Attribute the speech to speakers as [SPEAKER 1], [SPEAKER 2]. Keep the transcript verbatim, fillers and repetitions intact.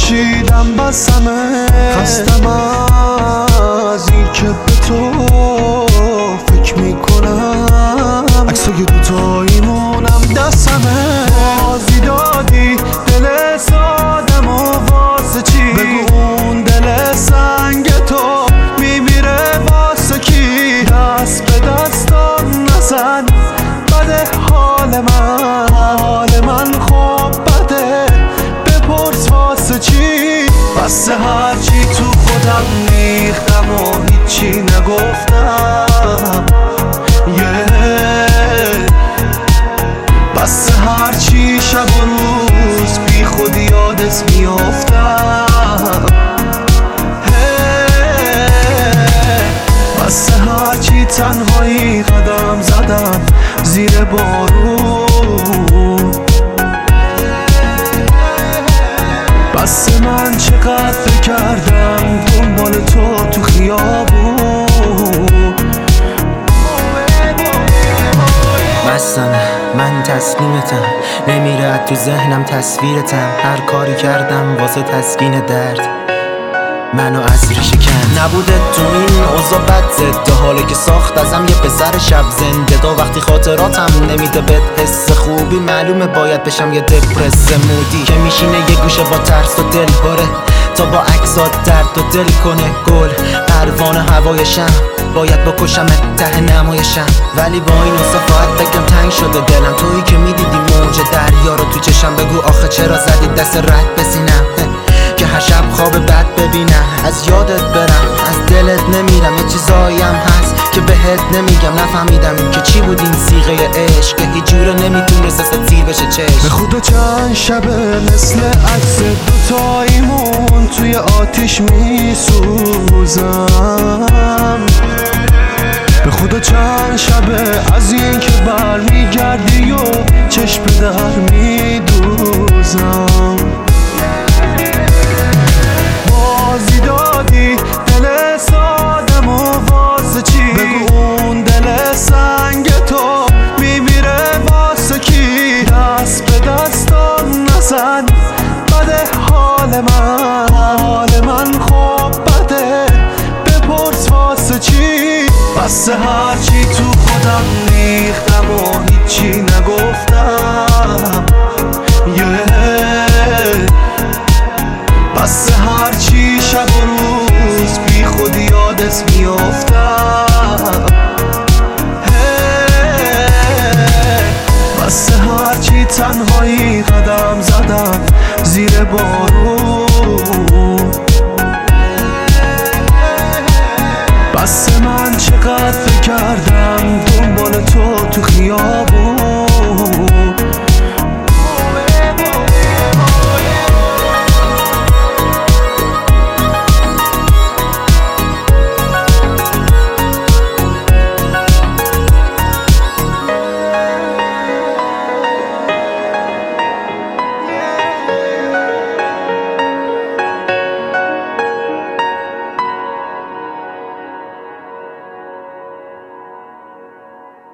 [SPEAKER 1] کشیدم بسمه، خستم از این که به تو فکر میکنم، عکسای دوتاییمونم دستمه. بازی دادی دل سادم و واسه چی؟ بگو اون دل سنگ تو میمیره واسه کی؟ دست به دستان نزن، بده حال من، حال من خوب بده، بپرس واسه چی؟ بس هرچی تو خودم ریختم و هیچی نگفتم، yeah. بس هرچی شب و روز بی خود یادت میافتم، بس هرچی تنهایی قدم زدم زیر بارون، بس من چقدر فکر کردم دنبال تو تو خیابون.
[SPEAKER 2] بسمه من تسلیمتم، نمیره تو ذهنم تصویرتم، هر کاری کردم واسه تسکین درد منو از ریشه کند. نبوده تو این اوضاع بد ضد حاله که ساخت ازم یه پسر شب زنده. تا وقتی خاطراتم نمیده بهت حس خوبی، معلومه باید بشم یه دپرس مودی که میشینه یه گوشه با ترس و دل پره، تا با عکسات درد و دل کنه گل. پروانه هوایشم باید بکشم ته نمایشم، ولی با این صفات بگم تنگ شده دلم. تویی که میدیدی موج دریا رو تو چشم، بگو آخه چرا زدی دست رد بسینم که هر شب خواب بد ببینم. از یادت برم از دلت نمیرم، یه چیزایی هم هست که بهت نمیگم. نفهمیدم که چی بود این صیغه عشق که هیچ جوره نمیتونست از تیر بشه چشم.
[SPEAKER 1] به خدا چند شبه مثل عکس دوتاییمون توی آتیش میسوزم، به خدا چند شبه از این که برمیگردی و چشم در میدوزم. بازی دادی دل سادم و واسه چی؟ بگو اون دل سنگ تو میمیره واسه کی؟ دست به دستان نزن، بده حال من، حال من خوب بده، بپرس واسه چی؟ بس هرچی تو خودم ریختم و هیچی نگفتم، yeah. بس هرچی شب و روز بی خود یادت میافتم، بس هرچی تنهایی قدم زدم زیر بارون، بس من چقدر فکر کردم دنبال تو تو خیابون.